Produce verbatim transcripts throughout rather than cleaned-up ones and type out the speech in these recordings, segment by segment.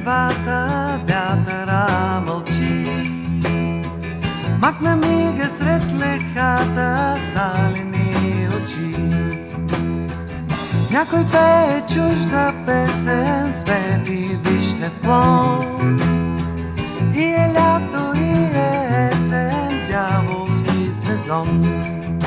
нивата вятъра мълчи. Макна мига сред лехата салени очи. Някой пее чужда песен, свети вишнев клон. И е лято, и е есен, дяволски сезон.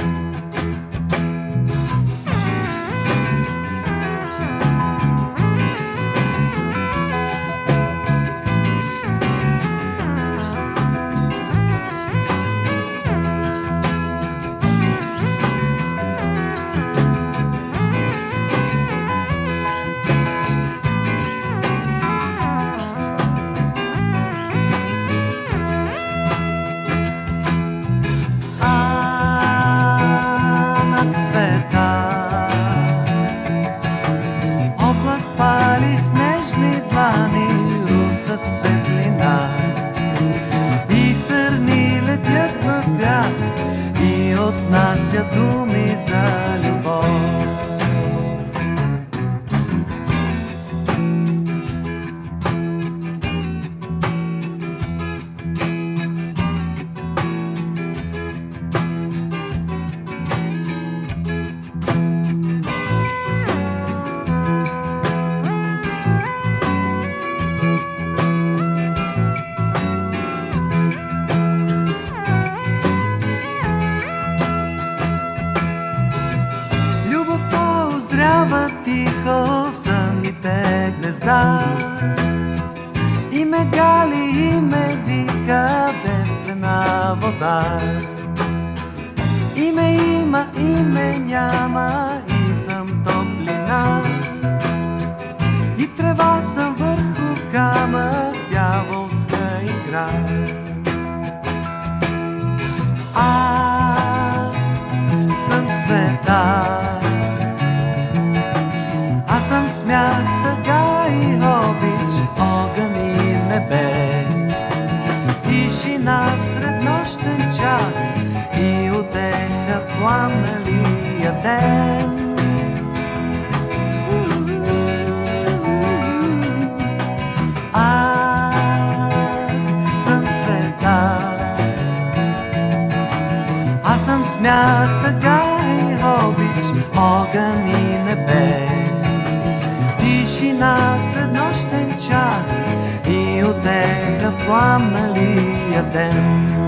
Пали снежни длани, руса светлина. И сърни летят в бяг и отнасят думи за любов. Озрява тихо в съмните гнезда и ме гали, и ме вика девствена вода. И ме има, и ме няма, и съм топлина. И трева съм върху камък, дяволска игра. Аз съм света, аз съм смях, тъга и обич, огън и небе. Тишина в среднощен час и утеха в пламналия ден. Аз съм света, аз съм смях, тъга и обич, огън и небе. Тишина в среднощен час и утеха в пламналия ден.